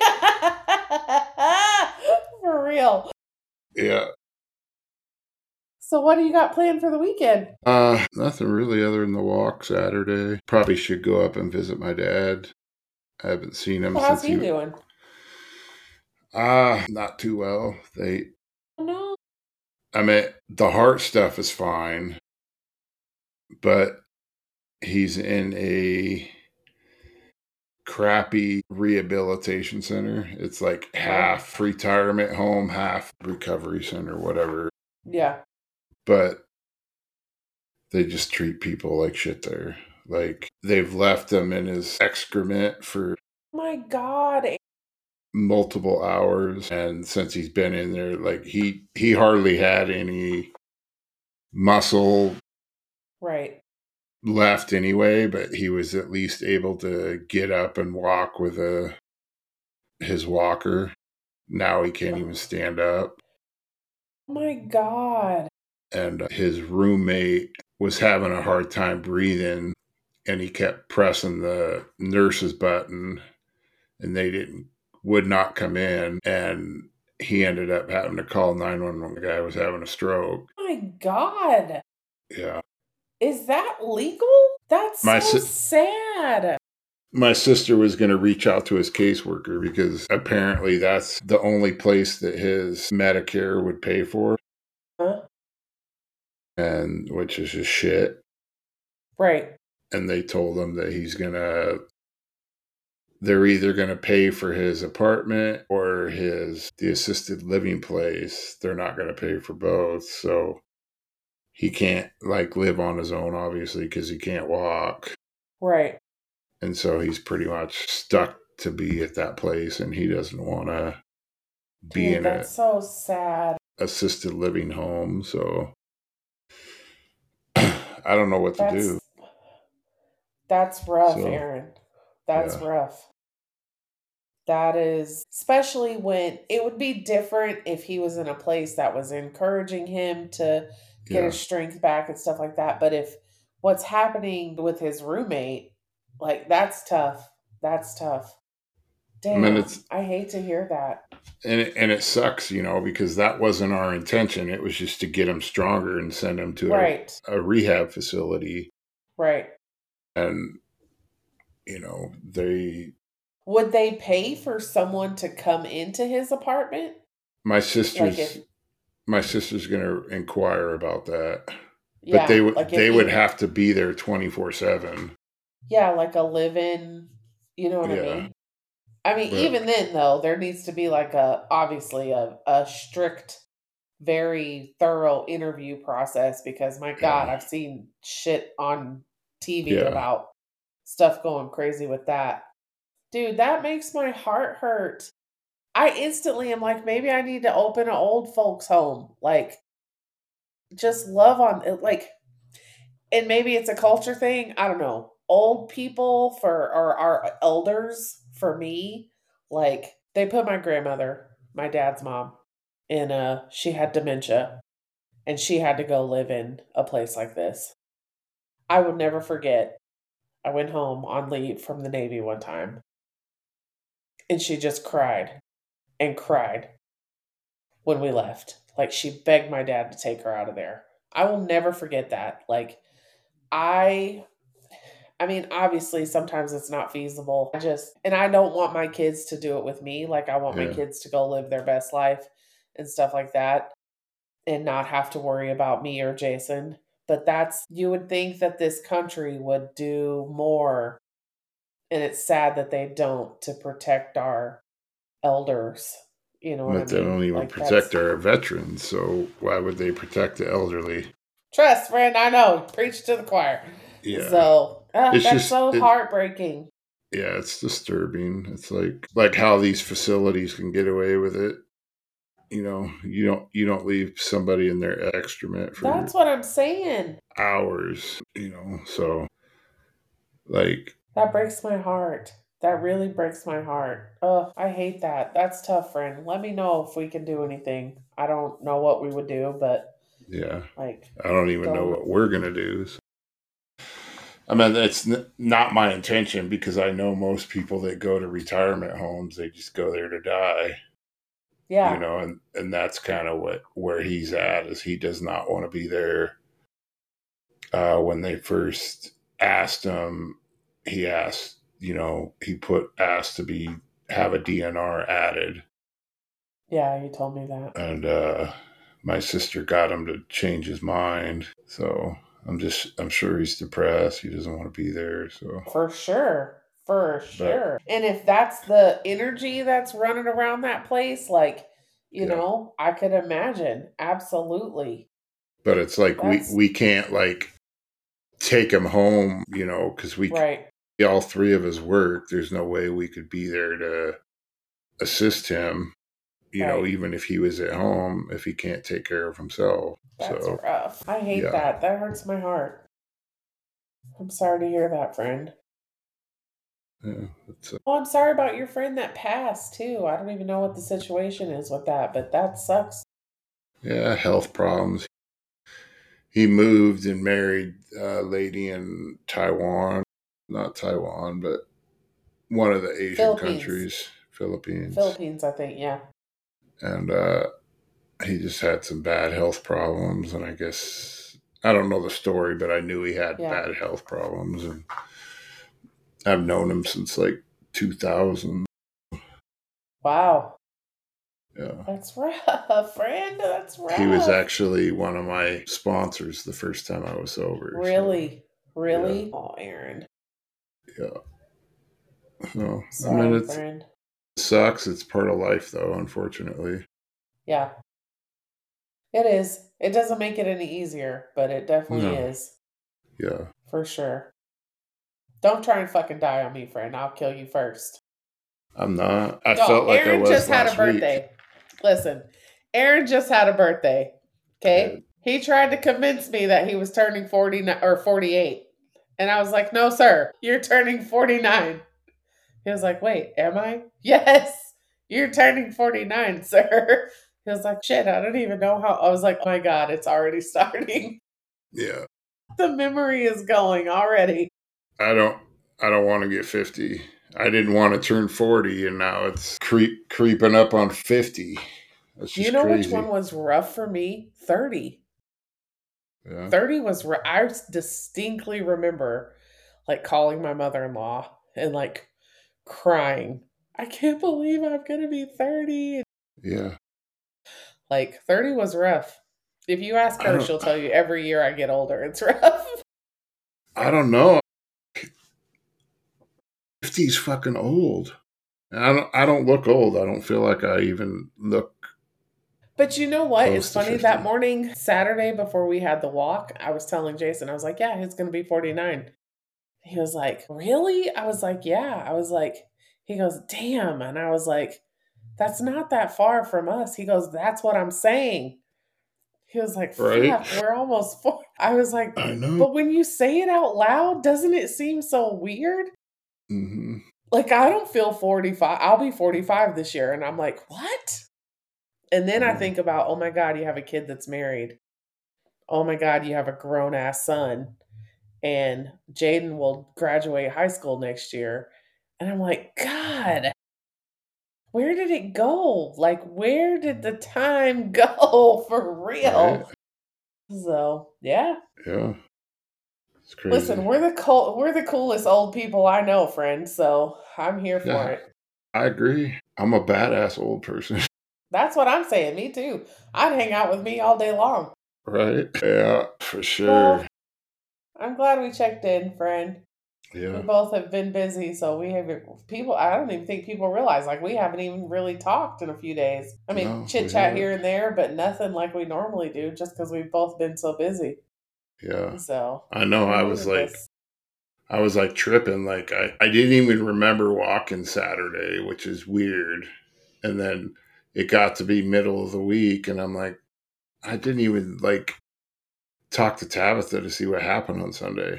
For real. Yeah. So, what do you got planned for the weekend? Nothing really other than the walk Saturday. Probably should go up and visit my dad. I haven't seen him Well, how's since he doing? not too well. Oh, no. I mean, the heart stuff is fine, but he's in a crappy rehabilitation center. It's like half retirement home, half recovery center, whatever. Yeah. But they just treat people like shit there. Like, they've left him in his excrement for My God. multiple hours, and since he's been in there, like, he hardly had any muscle Right. left anyway, but he was at least able to get up and walk with his walker. Now he can't even stand up. Oh my God. And his roommate was having a hard time breathing, and he kept pressing the nurse's button, and they would not come in, and he ended up having to call 911. The guy was having a stroke. Oh my God. Yeah. Is that legal? That's so sad. My sister was going to reach out to his caseworker because apparently that's the only place that his Medicare would pay for. Huh? And which is just shit. Right. And they told him that they're either going to pay for his apartment or the assisted living place. They're not going to pay for both. So he can't live on his own, obviously, because he can't walk. Right. And so he's pretty much stuck to be at that place, and he doesn't want to be in that's so sad. Assisted living home. So I don't know what to do. That's rough, Aaron. That's rough. That is, especially when it would be different if he was in a place that was encouraging him to get his strength back and stuff like that. But if what's happening with his roommate, that's tough. That's tough. Damn, I mean, I hate to hear that. And it sucks, because that wasn't our intention. It was just to get him stronger and send him to a rehab facility. Right. And, would they pay for someone to come into his apartment? My sister's going to inquire about that. Yeah, but they would have to be there 24/7. Yeah, like a live-in, you know what I mean? I mean, even then, though, there needs to be obviously a strict, very thorough interview process because, my God, I've seen shit on TV about stuff going crazy with that. Dude, that makes my heart hurt. I instantly am like, maybe I need to open an old folks home. Just love on it. And maybe it's a culture thing. I don't know. Old people or our elders, for me, they put my grandmother, my dad's mom, she had dementia, and she had to go live in a place like this. I will never forget. I went home on leave from the Navy one time, and she just cried and cried when we left. She begged my dad to take her out of there. I will never forget that. I mean, obviously, sometimes it's not feasible. And I don't want my kids to do it with me. I want my kids to go live their best life and stuff like that and not have to worry about me or Jason. But you would think that this country would do more. And it's sad that they don't to protect our elders. You know what I mean? They don't even protect our veterans. So why would they protect the elderly? Trust, friend. I know. Preach to the choir. Yeah. So that's heartbreaking. Yeah, it's disturbing. It's like how these facilities can get away with it. You don't leave somebody in their excrement for that's what I'm saying. Hours, so that breaks my heart. That really breaks my heart. Oh, I hate that. That's tough, friend. Let me know if we can do anything. I don't know what we would do, but yeah, I don't even know what we're gonna do. So. I mean, it's not my intention because I know most people that go to retirement homes, they just go there to die. Yeah. And that's kind of where he's at, is he does not want to be there. When they first asked him, he asked to have a DNR added. Yeah, you told me that. And my sister got him to change his mind. So I'm sure he's depressed. He doesn't want to be there. So For sure. And if that's the energy that's running around that place, like, you know, I could imagine. Absolutely. But it's like we can't like take him home, you know, because all three of us work. There's no way we could be there to assist him, you know, even if he was at home, if he can't take care of himself. That's rough. I hate that. That hurts my heart. I'm sorry to hear that, friend. Yeah, I'm sorry about your friend that passed too. I don't even know what the situation is with that, but that sucks. Yeah, health problems. He moved and married a lady in Taiwan. Not Taiwan, but one of the Asian countries. Philippines, I think, yeah. And he just had some bad health problems. And I guess, I don't know the story, but I knew he had bad health problems. And I've known him since like 2000. Wow. Yeah. That's rough, friend. That's rough. He was actually one of my sponsors the first time I was sober. Really? So, really? Yeah. Oh, Aaron. Yeah. So, sorry, I mean, friend. It sucks. It's part of life, though, unfortunately. Yeah. It is. It doesn't make it any easier, but it definitely is. Yeah. For sure. Don't try and fucking die on me, friend. I'll kill you first. I'm not. I felt like Aaron I was just had a birthday. Week. Listen, Aaron just had a birthday. Okay? He tried to convince me that he was turning 49 or 48. And I was like, no, sir, you're turning 49. He was like, wait, am I? Yes, you're turning 49, sir. He was like, shit, I don't even know how. I was like, oh my God, it's already starting. Yeah. The memory is going already. I don't want to get 50. I didn't want to turn 40, and now it's creeping up on 50. That's just you know crazy. Which one was rough for me? 30. Yeah. 30 was rough. I distinctly remember like calling my mother-in-law and like crying. I can't believe I'm going to be 30. Yeah. Like 30 was rough. If you ask her, she'll tell you every year I get older, it's rough. I don't know. 50's fucking old. I don't look old. I don't feel like I even look. But you know what? It's funny. 50. That morning, Saturday, before we had the walk, I was telling Jason, I was like, yeah, he's going to be 49. He was like, really? I was like, yeah. I was like, he goes, damn. And I was like, that's not that far from us. He goes, that's what I'm saying. He was like, fuck, we're almost 4. I was like, I know. But when you say it out loud, doesn't it seem so weird? Mm-hmm. Like, I don't feel 45. I'll be 45 this year. And I'm like, what? And then I think about, oh my God, you have a kid that's married. Oh my God, you have a grown ass son. And Jaden will graduate high school next year. And I'm like, God, where did it go? Like, where did the time go for real? Right. So, yeah. Yeah. It's crazy. Listen, we're the coolest old people I know, friend. So I'm here for it. I agree. I'm a badass old person. That's what I'm saying. Me too. I'd hang out with me all day long. Right? Yeah, for sure. Well, I'm glad we checked in, friend. Yeah. We both have been busy, so we have people. I don't even think people realize we haven't even really talked in a few days. I mean, chit chat here and there, but nothing like we normally do, just because we've both been so busy. Yeah. So I know. I was like tripping. Like I didn't even remember walking Saturday, which is weird. And then it got to be middle of the week, and I'm like, I didn't even talk to Tabitha to see what happened on Sunday.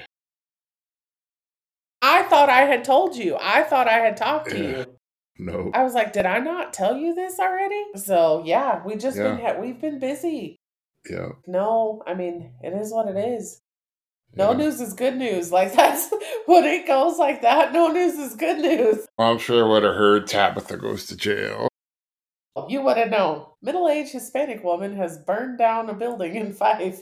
I thought I had told you. I thought I had talked to you. No. I was like, did I not tell you this already? So yeah, we've been busy. Yeah. No, I mean, it is what it is. No news is good news. Like, that's when it goes like that. No news is good news. Well, I'm sure I would have heard Tabitha goes to jail. You would have known. Middle-aged Hispanic woman has burned down a building in Fife.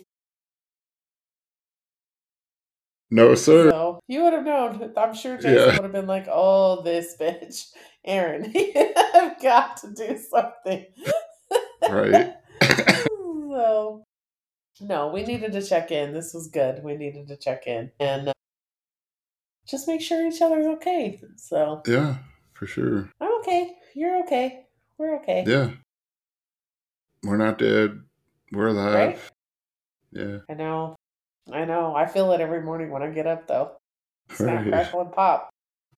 No, sir. So you would have known. I'm sure Jason would have been like, oh, this bitch. Aaron, I've got to do something. Right. So, no, we needed to check in. This was good. We needed to check in and just make sure each other's okay. So, Yeah, for sure. I'm okay. You're okay. We're okay. Yeah. We're not dead. We're alive. Right? Yeah. I know. I feel it every morning when I get up, though. Snap, Right. crackle, and pop.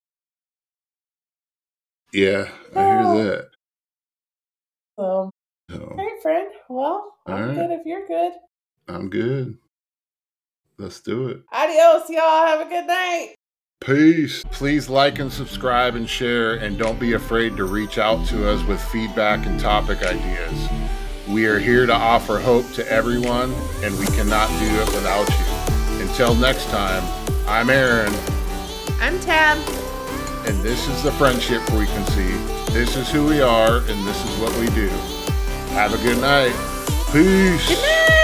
Yeah, I hear that. So, So, all right, friend. Well, I'm right. good if you're good. I'm good. Let's do it. Adios, y'all. Have a good night. Peace. Please like and subscribe and share, and don't be afraid to reach out to us with feedback and topic ideas. We are here to offer hope to everyone, and we cannot do it without you. Until next time, I'm Aaron. I'm Tab. And this is the Friendship Frequency. This is who we are, and this is what we do. Have a good night. Peace. Good night.